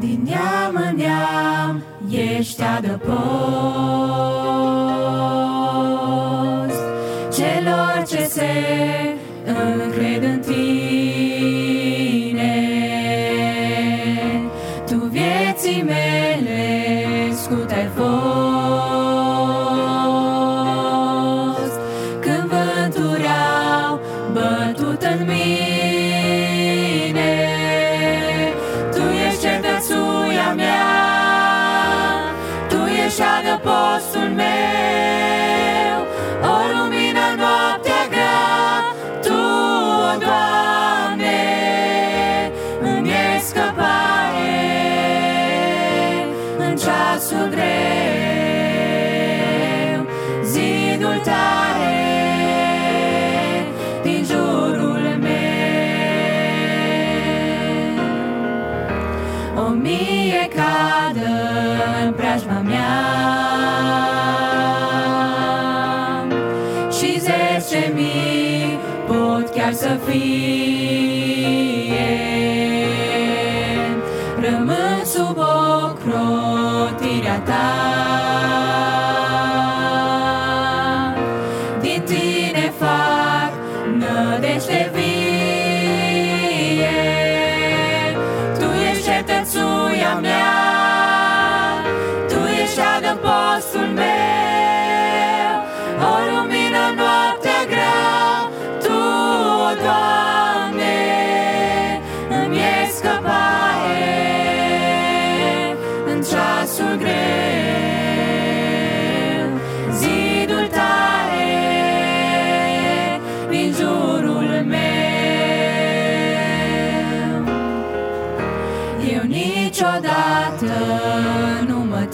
din neam în neam ești adăpost celor ce se încred în tine. Tu vieții mele scut ai fost când vânturi au bătut în mine. Tu ești cetățuia mea, Tu ești adăpostul meu, o lumină în noaptea grea. Tu, o Doamne, îmi e scăpare în ceasul greu. Zidul tare din jurul meu, o mie cadă în preajma mea și 10.000 pot chiar să fie. Rămân sub ocrotirea ta, din tine fac nădejde vie. Tu ești cetățuia mea, Tu ești adăpostul meu, o lumină în noaptea grea. Tu, o Doamne, îmi e scăpare în ceasul greu. Zidul tare din jurul meu, eu niciodată nu mă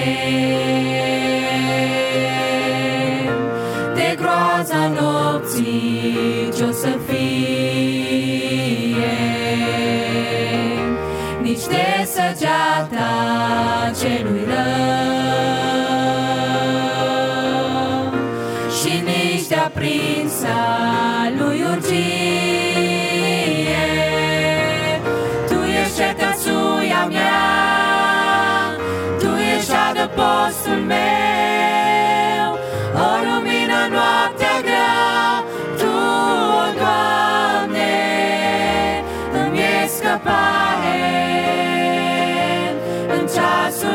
tem de groaza nopții ce-o să fie, nici de săgeata celui rău și nici de aprinsa lui urgie. Tu ești cetățuia mea, Tu ești adăpostul meu, o lumină în noaptea grea. Tu, o Doamne, îmi e scăpare în ceasul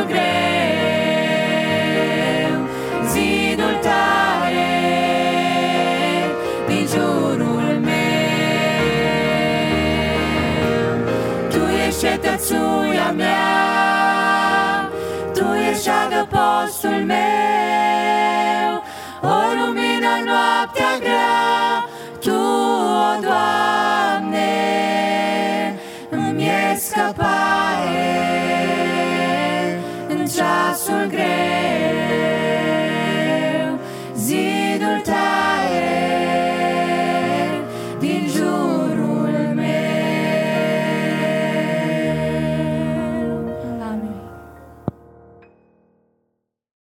greu. Zidul tare din jurul meu, Tu ești cetățuia mea, Tu ești adăpostul meu, o lumină în noaptea grea. Tu, o Doamne, îmi e scăpare în ceasul greu. Zidul tău